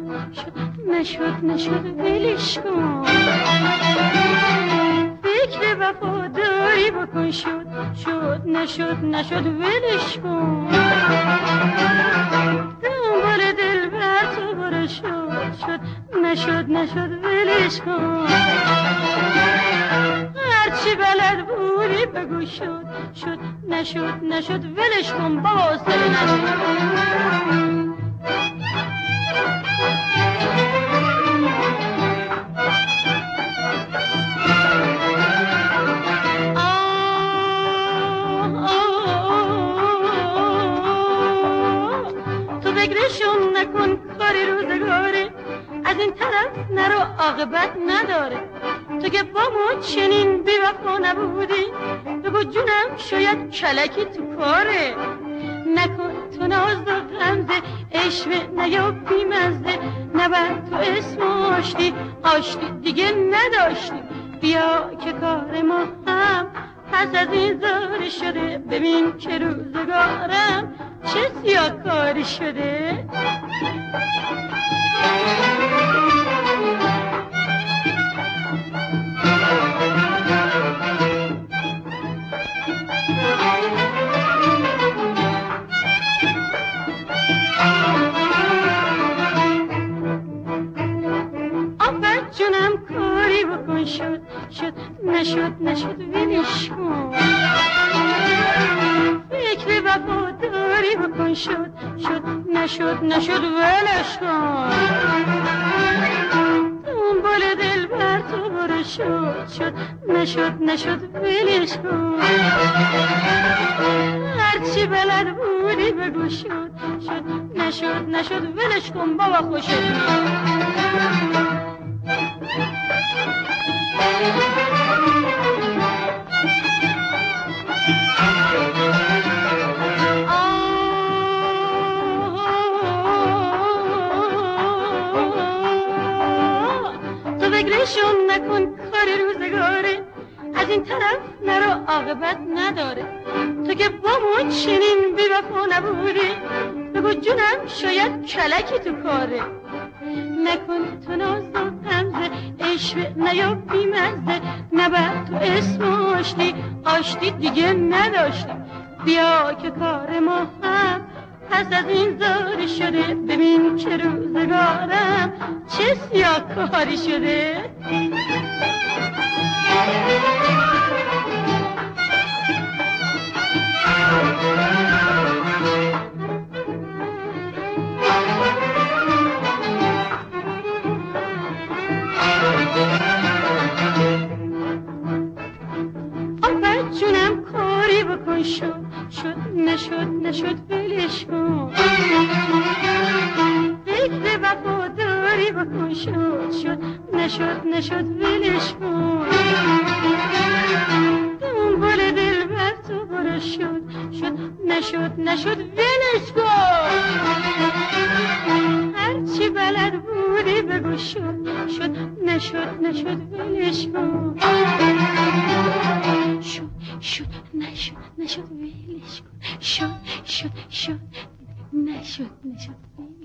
نشد ولش کن فکر وفاداری بکن نشد ولش کن دنبال دلبر تو برو نشد ولش کن هرچی بلد بودی بگو نشد ولش کن بابا سری نشد فکرشون نکن کاری روزگاره از این طرف نرو عاقبت نداره تو که با ما چنین بی‌وفا نبودی بگو جونم شاید کلکی تو کاره نکن تو ناز و غمزه عشوه نیا بیمزه نبر تو اسم آشتی دیگه نداشتی بیا که کار ما هم پس از این زار شده ببین که روزگارم چه سیاکاری شده آفت جونم کاری بکن نشد ولش کن فکر وفاداری بکن نشد ولش کن دنبال دلبر تو برو نشد ولش کن هرچی بلد بودی بگو نشد ولش کن بابا خوشت تو فکرشون نکن کار روزگاره از این طرف نرو عاقبت نداره تو که با ما چنین بی‌وفا نبودی بگو جونم شاید کلکی تو کاره نکن تو ناز و غمزه عشوه نیا بیمزه نبر تو اسم آشتی دیگه نداشتی بیا که کار ما هم پس از این زاری شده ببین که روزگارم چه سیاکاری شده آفت جونم کاری بکن نشد ولش کن فکر وفاداری بکن نشد ولش کن دنبال دلبر تو برو نشد ولش کن هرچی بلد بودی بگو نشد ولش کن نشد ولش کن نشد ولش